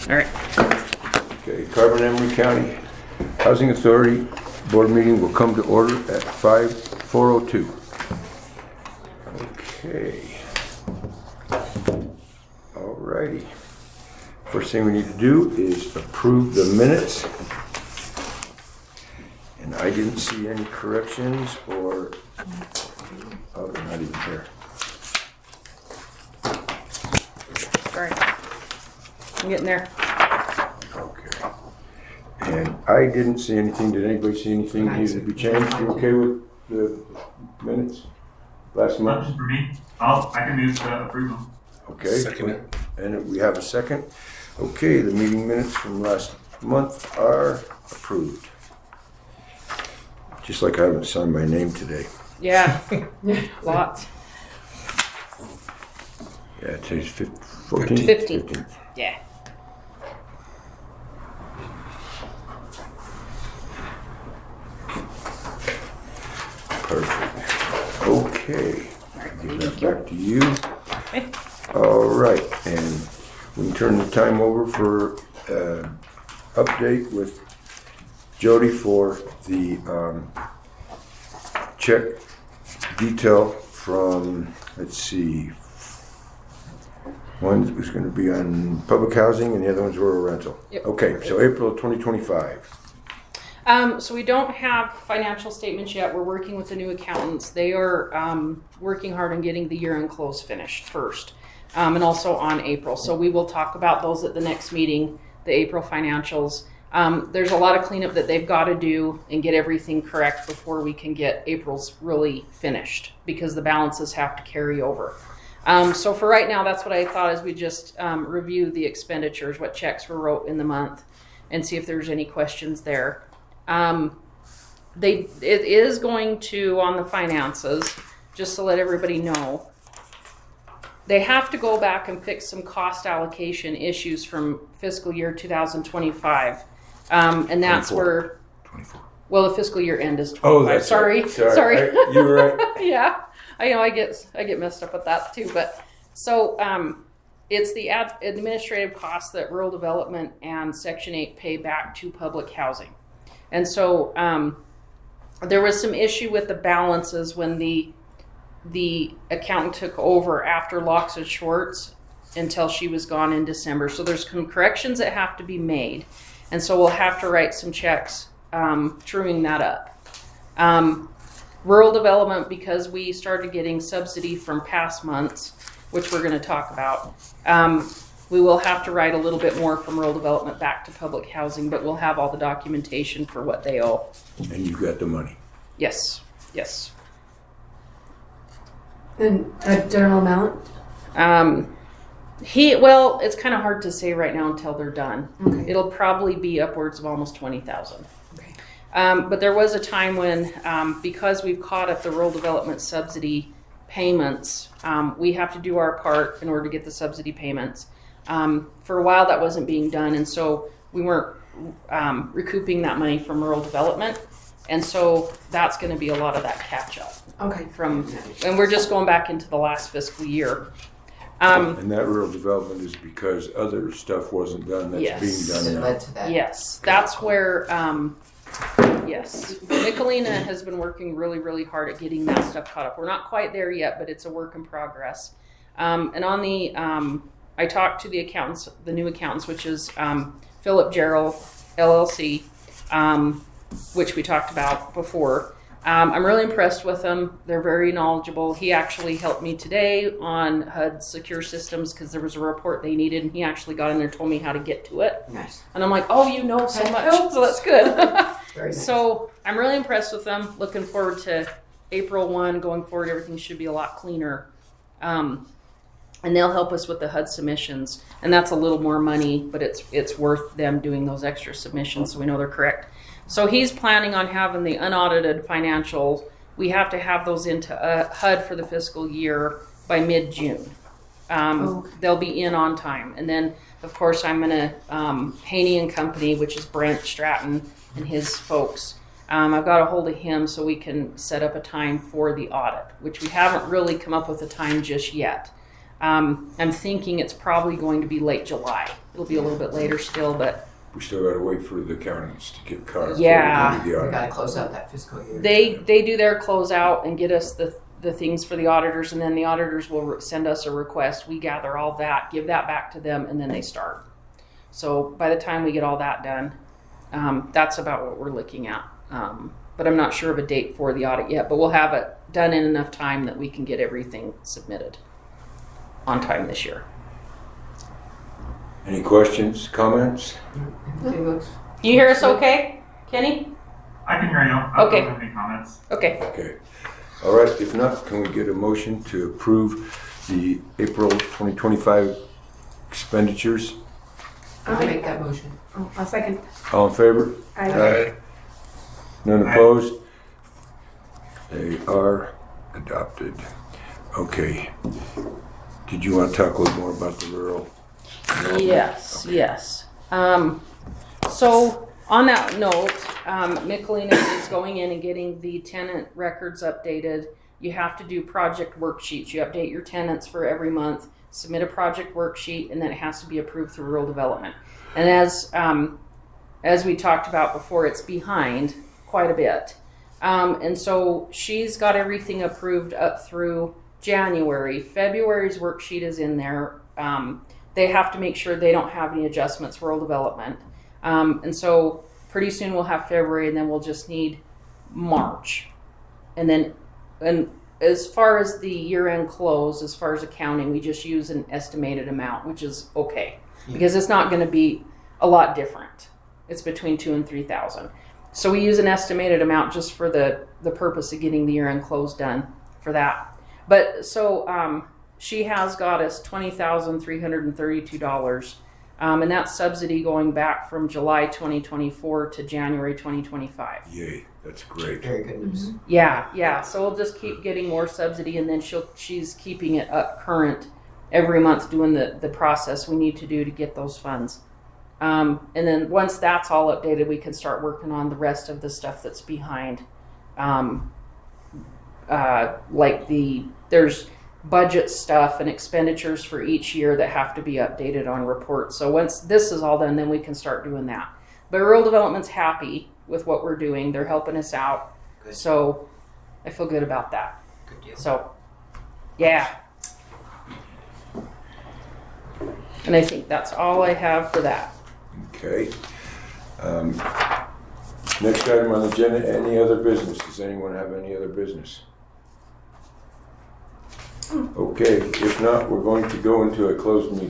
All right. Okay, Carbon-Emery County Housing Authority Board meeting will come to order at 4:02. Okay. Alrighty. First thing we need to do is approve the minutes. And I didn't see any corrections or, oh, they're not even here. Sorry. I'm getting there. Okay. And I didn't see anything. Did anybody see anything that needed to be changed? You okay with the minutes last month? For me, I can move to approve them. Okay. Second it. And we have a second. Okay, the meeting minutes from last month are approved. Just like I haven't signed my name today. Yeah. Lots. Yeah, today's 14th? 15th. Yeah. Perfect. Okay. Give that Thank you. back to you. Okay. All right, and we can turn the time over for update with Jody for the check detail from, let's see, one was going to be on public housing and the other ones were a rental. Yep. Okay, so April 2025. So we don't have financial statements yet. We're working with the new accountants. They are working hard on getting the year-end close finished first, and also on April. So we will talk about those at the next meeting, the April financials. There's a lot of cleanup that they've got to do and get everything correct before we can get April's really finished, because the balances have to carry over. So for right now, that's what I thought, is we just review the expenditures, what checks were wrote in the month, and see if there's any questions there. It is going to, on the finances, just to let everybody know, they have to go back and fix some cost allocation issues from fiscal year 2025. And that's 24. where, 24. well, the fiscal year end is 25. Oh, that's sorry. right. Sorry. You were right. Yeah. I know I get messed up with that too, but so, it's the administrative costs that rural development and Section 8 pay back to public housing. And so there was some issue with the balances when the accountant took over after Locks and Schwartz until she was gone in December. So there's some corrections that have to be made. And so we'll have to write some checks truing that up. Rural development, because we started getting subsidy from past months, which we're going to talk about, we will have to write a little bit more from rural development back to public housing, but we'll have all the documentation for what they owe. And you got the money. Yes. And a general amount? Well, it's kind of hard to say right now until they're done. Okay. It'll probably be upwards of almost 20,000. Okay. But there was a time when, because we've caught up the rural development subsidy payments, we have to do our part in order to get the subsidy payments. For a while that wasn't being done, and so we weren't recouping that money from rural development, and so that's going to be a lot of that catch up. Okay. And we're just going back into the last fiscal year. And that rural development is because other stuff wasn't done that's Yes. being It done now. led to that. Yes, that's where, yes, Nicolina has been working really, really hard at getting that stuff caught up. We're not quite there yet, but it's a work in progress. And on the, I talked to the accountants, the new accountants, which is Philip Gerald LLC, which we talked about before. I'm really impressed with them. They're very knowledgeable. He actually helped me today on HUD secure systems because there was a report they needed, and he actually got in there and told me how to get to it. Nice. And I'm like, oh, you know so That much, helps. so that's good. Very nice. So I'm really impressed with them. Looking forward to April 1. Going forward, everything should be a lot cleaner. And they'll help us with the HUD submissions. And that's a little more money, but it's worth them doing those extra submissions so we know they're correct. So he's planning on having the unaudited financials. We have to have those into HUD for the fiscal year by mid-June. They'll be in on time. And then, of course, I'm going to, Haney and Company, which is Brent Stratton and his folks. I've got a hold of him so we can set up a time for the audit, which we haven't really come up with a time just yet. I'm thinking it's probably going to be late July It'll be a little bit later still, but We still gotta wait for the accountants to get caught up. before we Yeah. can do the We audit. gotta close out that fiscal year. they do their closeout and get us the things for the auditors, and then the auditors will send us a request. We gather all that, give that back to them, and then they start. So by the time we get all that done, that's about what we're looking at. But I'm not sure of a date for the audit yet, but we'll have it done in enough time that we can get everything submitted on time this year. Any questions, comments? Everything looks. You hear us okay, Kenny? I can hear you. I Okay. don't have any comments. Okay. Okay. All right, if not, can we get a motion to approve the April 2025 expenditures? I'll make that motion. Oh, I'll second. All in favor? I None opposed? They are adopted. Okay. Did you want to talk a little more about the rural? Yes, yes. So on that note, Michelina is going in and getting the tenant records updated. You have to do project worksheets. You update your tenants for every month, submit a project worksheet, and then it has to be approved through rural development. And as we talked about before, it's behind quite a bit. And so she's got everything approved up through January. February's worksheet is in there. They have to make sure they don't have any adjustments, rural development. And so pretty soon we'll have February, and then we'll just need March. And as far as the year-end close, as far as accounting, we just use an estimated amount, which is okay, because it's not going to be a lot different. It's between 2,000 and 3,000. So we use an estimated amount just for the purpose of getting the year-end close done for that. But so she has got us $20,332, and that's subsidy going back from July 2024 to January 2025. Yay, that's great. Very good news. Yeah. So we'll just keep getting more subsidy, and then she's keeping it up current every month, doing the process we need to do to get those funds. And then once that's all updated, we can start working on the rest of the stuff that's behind. Like there's budget stuff and expenditures for each year that have to be updated on reports. So once this is all done, then we can start doing that. But rural development's happy with what we're doing. They're helping us out. Good. So I feel good about that. Good deal. So, yeah. And I think that's all I have for that. Okay. Next item on the agenda, any other business? Does anyone have any other business? Okay, if not, we're going to go into a closed meeting.